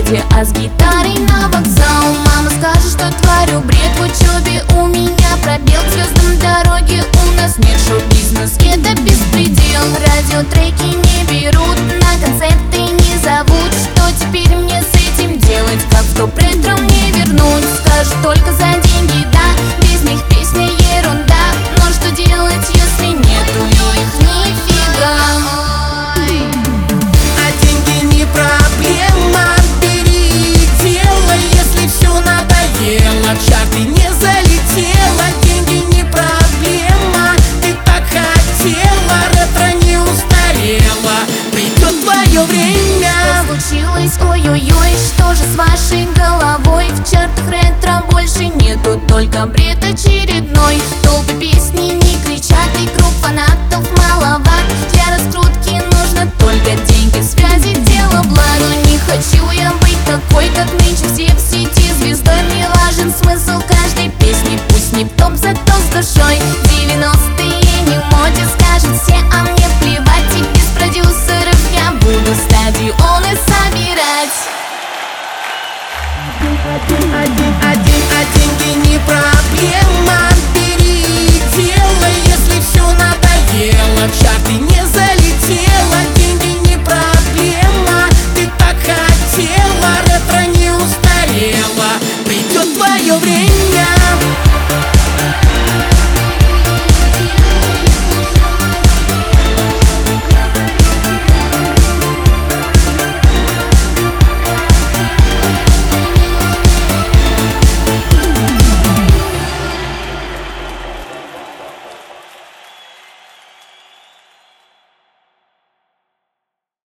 подъезде, а с гитарой на вокзал. Мама скажет, что творю бред в учебе, у меня пробел к звездам дороги. У нас нет шоу-бизнес, это беспредел. Радиотреки не берут, на концерты не зовут. Что теперь мне с этим делать? Как в топ ретро мне вернуть? Скажут только за деньги, да, без них песня ерунда. Но что делать, если нету их нифига? А деньги не проблема, бери и делай, если все надоело. В чарты не залетела, деньги не проблема. Ты так хотела, ретро не устарела. Придет твое время. Что случилось? Ой-ой-ой, что же с вашей головой? В чартах ретро больше нету, только бред очередной. Толпы песни не кричат, и круг фанатов маловат. Для раскрутки нужно только деньги, связи, дело благо. Не хочу я быть такой, как нынче все в сети звездой. Мне важен смысл каждой песни, пусть не в топ, зато с душой.